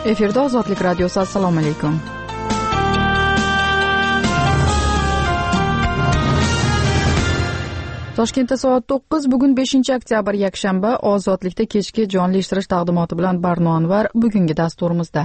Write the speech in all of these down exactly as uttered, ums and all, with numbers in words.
Efirda Ozodlik radiosi. Assalomu alaykum. Toshkentda soat to'qqiz, bugun beshinchi oktyabr yakshanba. Ozodlikda kechki jonli eshittirish taqdimoti bilan Barno Anvar bugungi dasturimizda.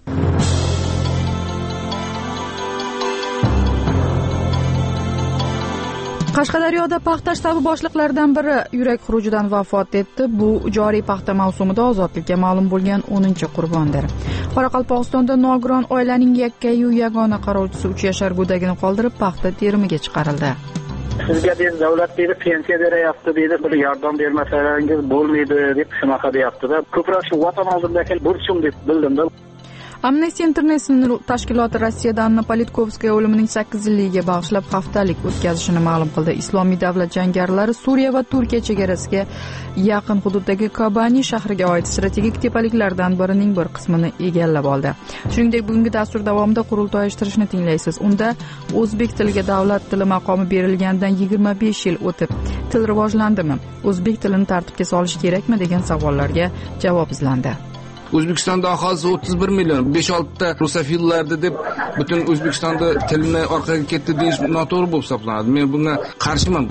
Qashqadaryoda paxta shtabi boshliqlaridan biri yurak xurujidan vafot etdi. Bu joriy paxta mavsumida Ozodlikka ma'lum bo'lgan o'ninchi qurbondir. Qoraqalpog'istonda nogiron oilaning yakkayu yagona qarovchisi uch yashar go'dagini qoldirib paxta terimiga chiqarildi. Sizga deydi davlat deydi pensiya beryapti deydi, bir yordam bermasalaringiz bo'lmaydi deb shunaqa deyapti-da. Ko'proq shu vatan oldidagi burchim deb bildim-da. Amnesty International tashkiloti Rossiyada Anna Politkovskaya o'limining sakkiz yilligiga bag'ishlab haftalik o'tkazishini ma'lum qildi. Islomiy davlat jangarilari Suriya va Turkiya chegarasiga yaqin hududdagi Kobani shahriga oid strategik tepaliklardan birining bir qismini egallab oldi. Shuningdek, bugungi dastur davomida qurultoy uyushtirishni tinglaysiz. Unda o'zbek tiliga davlat tili maqomi berilganidan yigirma besh yil o'tib, til rivojlandimi? O'zbek tilini tartibga solish kerakmi degan savollarga javob izlandi. O'zbekistonda aholisi o'ttiz bir million, besh olti ta rusofillardi deb butun O'zbekistonda tilni orqaga ketdi deyish noto'g'ri bo'lib hisoblanadi. Men bunga qarshiman.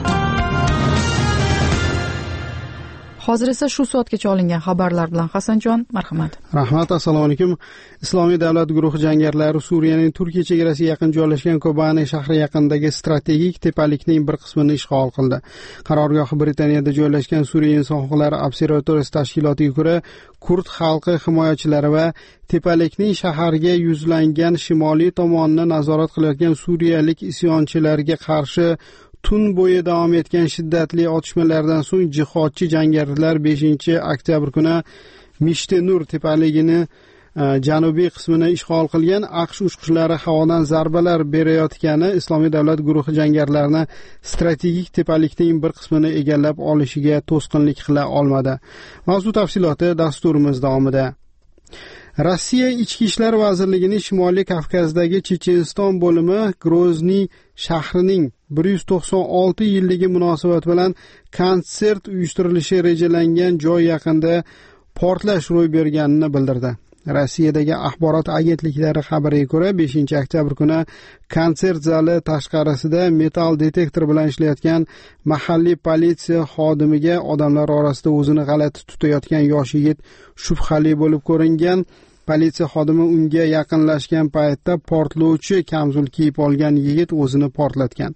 Hozir esa shu soatgacha olingan xabarlar bilan Hasanjon, marhamat. Rahmat, assalomu alaykum. Islomiy davlat guruhi jangarilari Suriyaning Turkiya chegarasiga yaqin joylashgan Kobani shahri yaqinidagi strategik tepalikning bir qismini ishg'ol qildi. Qarorgohi Britaniyada joylashgan Suriya inson huquqlari observatoriyasi tashkilotiga ko'ra, kurd xalqi himoyachilari va tepalikning shaharga yuzlangan shimoliy tomonini nazorat qilayotgan suriyalik isyonchilarga qarshi tun bo'yi davom etgan shiddatli otishmalardan so'ng jihodchi jangarilar beshinchi oktyabr kuni Mishtenur tepaligini janubiy qismini ishg'ol qilgan. AQSh uchqishlari havodan zarbalar berayotgani Islomiy davlat guruhi jangarilarini strategik tepalikning bir qismini egallab olishiga to'sqinlik qila olmadi. Mavzu tafsiloti dasturimiz davomida. Rossiya Ichki ishlar vazirligining Shimoliy Kavkazdagi Checheniston bo'limi Grozniy shahrining bir yuz to'qson olti yilligi munosabati bilan konsert uyushtirilishi rejalangan joy yaqinida portlash ro'y berganini bildirdi. Rossiyadagi axborot agentliklari xabariga ko'ra, beshinchi oktyabr kuni konsert zali tashqarisida metall detektor bilan ishlayotgan mahalliy politsiya xodimiga odamlar orasida o'zini g'alati tutayotgan yosh yigit shubhali bo'lib ko'ringan. Politsiya xodimi unga yaqinlashgan paytda portlovchi kamzul kiyib olgan yigit o'zini portlatgan.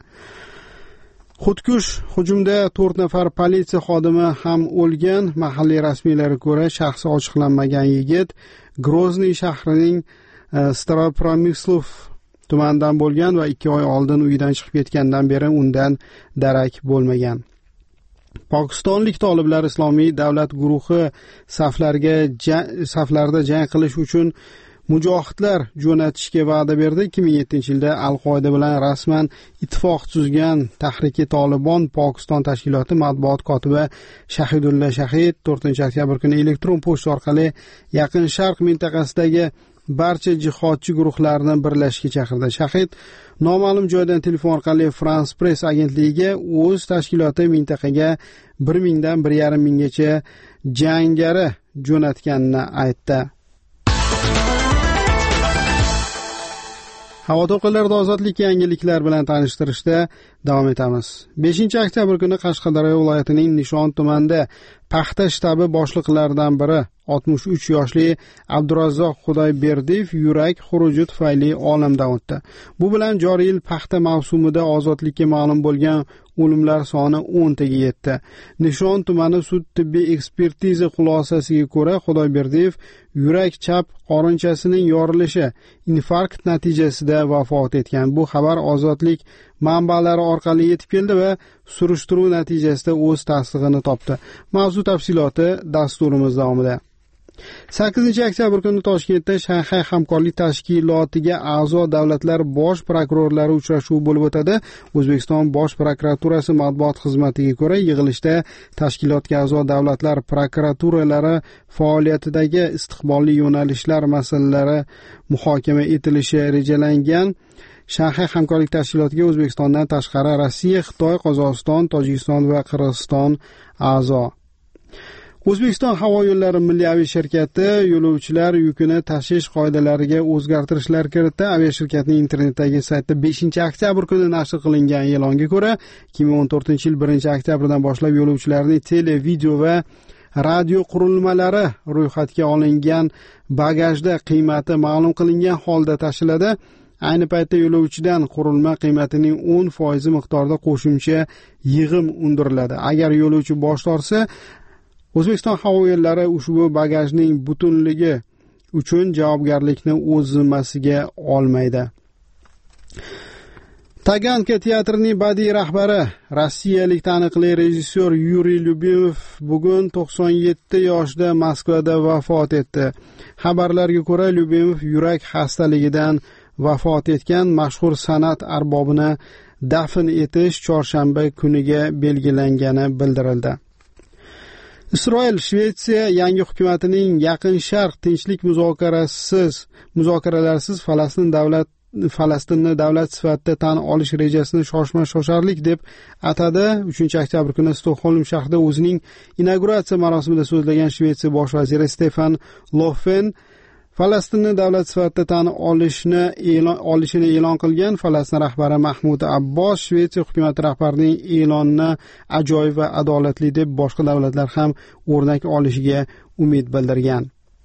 Xudkush hujumda to'rt nafar politsiya xodimi ham o'lgan. Mahalliy rasmiylarga ko'ra, shaxsi ochiqlanmagan yigit Grozniy shahrining Staropromyslov tumanidan bo'lgan va ikki oy oldin uyidan chiqib ketgandan beri undan darak bo'lmagan. Pokistonlik toliblar Islomiy davlat guruhi saflariga saflarida jang qilish uchun mujohidlar jo'natishga va'da berdi. ikki ming yettinchi yilda Al-Qoida bilan rasman ittifoq tuzgan Tahriki Tolibon Pokiston tashkiloti matbuot kotibi Shahidulla Shahid to'rtinchi oktyabr kuni elektron pochta orqali Yaqin Sharq mintaqasidagi barcha jihodchi guruhlarni birlashishga chaqirdi. Shahid noma'lum joydan telefon orqali France Press agentligiga o'z tashkiloti mintaqaga bir mingdan bir yarim minggacha jangari jo'natganini aytdi. Havo to'lqinlarida ozodlik yangiliklar bilan tanishtirishda davom etamiz. beshinchi oktyabr kuni Qashqadaryo viloyatining Nishon tumanida paxta shtabi boshliqlaridan biri oltmish uch yoshli Abdurazzoq Xudoyberdiyev yurak xuruji tufayli olamdan o'tdi. Bu bilan joriy yil paxta mavsumida ozodlikka ma'lum bo'lgan o'limlar soni o'n taga yetdi. Nishon tumani sud tibbiy ekspertiza xulosasiga ko'ra, Xudoyberdiyev yurak chap qorinchasining yorilishi, infarkt natijasida vafot etgan. Bu xabar Ozodlik manbalari orqali yetib keldi va surishtiruv natijasida o'z tasdig'ini topdi. Mavzu tafsiloti dasturimiz davomida. sakkizinchi oktyabr kuni Toshkentda Shanxay hamkorlik tashkilotiga a'zo davlatlar bosh prokurorlari uchrashuvi bo'lib o'tadi. O'zbekiston Bosh prokuraturasi matbuot xizmatiga ko'ra, yig'ilishda tashkilotga a'zo davlatlar prokuraturalari faoliyatidagi istiqbolli yo'nalishlar masalalari muhokama etilishi rejalangan. Shanxay hamkorlik tashkilotiga O'zbekistondan tashqari Rossiya, Xitoy, Qozog'iston, Tojikiston va Qirg'iziston a'zo. O'zbekiston havo yo'llari milliy aviashirkati yo'lovchilar yukini tashish qoidalariga o'zgartirishlar kiritdi. Aviashirkatning internetdagi saytida beshinchi oktyabr kuni nashr qilingan e'longa ko'ra, ikki ming o'n to'rtinchi yil birinchi oktyabrdan boshlab yo'lovchilarning tele, video va radio qurilmalari ro'yxatga olingan bagajda qiymati ma'lum qilingan holda tashiladi. Ayni paytda yo'lovchidan qurilma qiymatining o'n foiz miqdorida qo'shimcha yig'im undiriladi. Agar yo'lovchi bosh tortsa, O'zbekiston havo yo'llari ushbu bagajning butunligi uchun javobgarlikni o'z zimmasiga olmaydi. Taganka teatrining badiiy rahbari, rossiyalik taniqli rejissyor Yuriy Lyubimov bugun to'qson yetti yoshda Moskvada vafot etdi. Xabarlarga ko'ra, Lyubimov yurak xastaligidan vafot etgan. Mashhur san'at arbobini dafn etish chorshanba kuniga belgilangani bildirildi. Isroil Shvetsiya yangi hukumatining Yaqin Sharq tinchlik muzokarasiz muzokaralarsiz Falastin davlat Falastinni davlat sifatida tan olish rejasini shoshma-shosharlik deb atadi. uchinchi oktyabr kuni Stokholm shahrida o'zining inauguratsiya marosimida so'zlagan Shvetsiya bosh vaziri Stefan Löfven Falastinni davlat sifatida tan olishni e'lon olishini e'lon qilgan. Falastin rahbari Mahmud Abbos Shvetsiya hukumati rahbarining e'lonini ajoyib va adolatli deb boshqa davlatlar ham o'rnak olishiga umid bildirgan.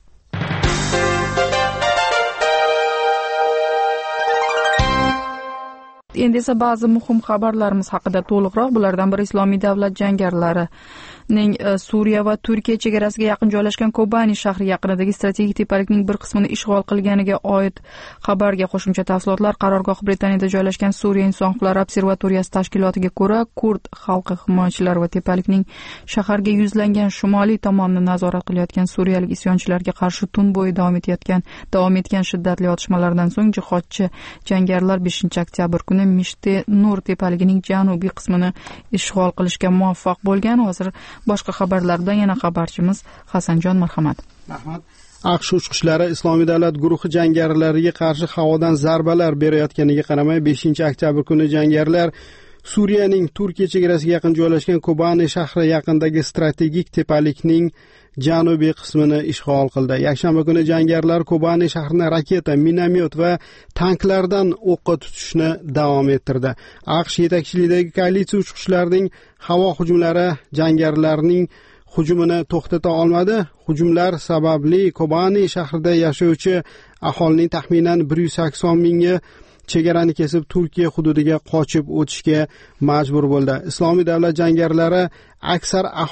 Endi esa ba'zi muhim xabarlarimiz haqida to'liqroq. Bulardan biri Islomiy davlat jangarilari ning Suriya va Turkiya chegarasiga yaqin joylashgan Kobani shahri yaqinidagi strategik tepalikning bir qismini ishg'ol qilganiga oid xabarga qo'shimcha tafsilotlar. Qarorgohi Britaniyada joylashgan Suriya inson huquqlari observatoriyasi tashkilotiga ko'ra, kurd xalqi himoyachilari va tepalikning shaharga yuzlangan shimoliy tomonni nazorat qilayotgan suriyalik isyonchilarga qarshi tun bo'yi davom etayotgan davom etgan shiddatli otishmalardan so'ng jihodchi jangarilar beshinchi oktyabr kuni Mishte Nur tepaligining janubiy qismini ishg'ol qilishga muvaffaq bo'lgan. Hozir boshqa xabarlar bilan yana xabarchimiz Hasanjon marhamat. Rahmat. AQSh uchqishlari Islomiy davlat guruhi jangarilariga qarshi havodan zarbalar berayotganiga qaramay beshinchi oktyabr kuni jangarilar Suriyaning Turkiya chegarasiga yaqin joylashgan Kobani shahri yaqinidagi strategik tepalikning janubiy qismini ishg'ol qildi. Yakshanba kuni jangarilar Kobani shahrini raketa, minomyot va tanklardan o'qqa tutishni davom ettirdi. AQSh yetakchiligidagi koalitsiya uchqishlarining havo hujumlari jangarilarning hujumini to'xtata olmadi. Hujumlar sababli Kobani shahrida yashovchi aholining taxminan bir yuz sakson mingi chegarani kesib Turkiya hududiga qochib o'tishga majbur bo'ldi. Islomiy davlat jangarilari aksar